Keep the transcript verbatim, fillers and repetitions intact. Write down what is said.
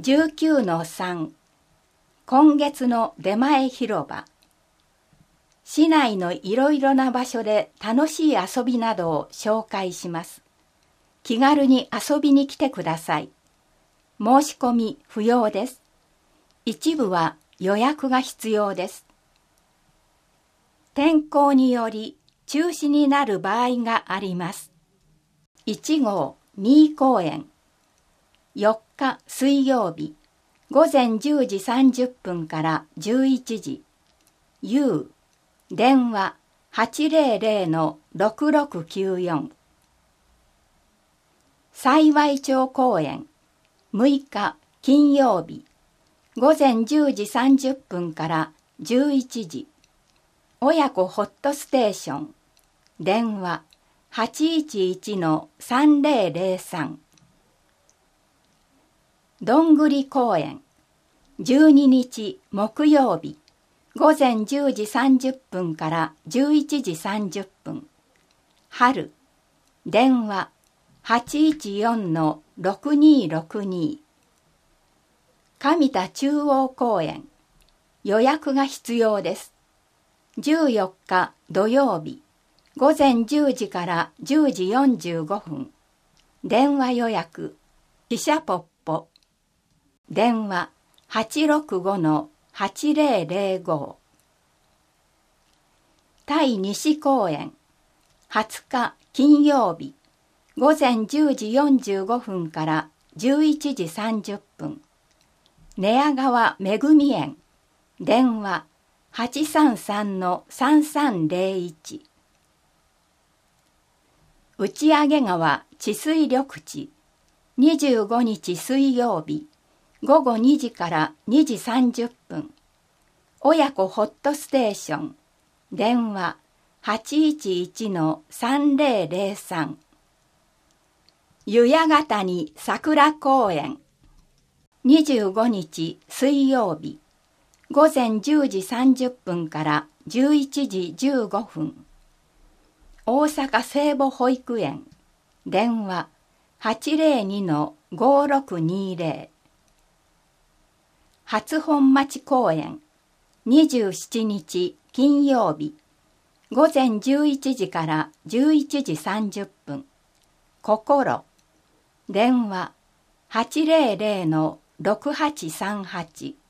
じゅうきゅうのさん 今月の出前広場。市内のいろいろな場所で楽しい遊びなどを紹介します。気軽に遊びに来てください。申し込み不要です。一部は予約が必要です。天候により中止になる場合があります。いち号三井公園。よっか水曜日、午前じゅうじさんじゅっぷんからじゅういちじ。U、電話 はちぜろぜろのろくろくきゅうよん。幸町公園。むいか金曜日、午前じゅうじさんじゅっぷんからじゅういちじ。親子ホットステーション。電話 はちいちいちのさんぜろぜろさん。どんぐり公園。じゅうににち木曜日、午前じゅうじさんじゅっぷんからじゅういちじさんじゅっぷん。春。電話 はちいちよんのろくにろくに。上田中央公園。予約が必要です。じゅうよっか土曜日、午前じゅうじからじゅうじよんじゅうごふん。電話予約、汽車ポッポ。電話 はちろくごのはちぜろぜろご。対西公園。はつか金曜日、午前じゅうじよんじゅうごふんからじゅういちじさんじゅっぷん。寝屋川めぐみ園。電話 はちさんさんのさんさんぜろいち。打上川治水緑地。にじゅうごにち水曜日、午後にじからにじさんじゅっぷん。親子ホットステーション。電話 はちいちいちのさんぜろぜろさん。湯屋ヶ谷桜公園。にじゅうごにち水曜日、午前じゅうじさんじゅっぷんからじゅういちじじゅうごふん。大阪聖母保育園。電話 はちぜろにのごろくにぜろ。初本町公園。にじゅうしちにち金曜日、午前じゅういちじからじゅういちじさんじゅっぷん。心。電話 はちぜろぜろのろくはちさんはち。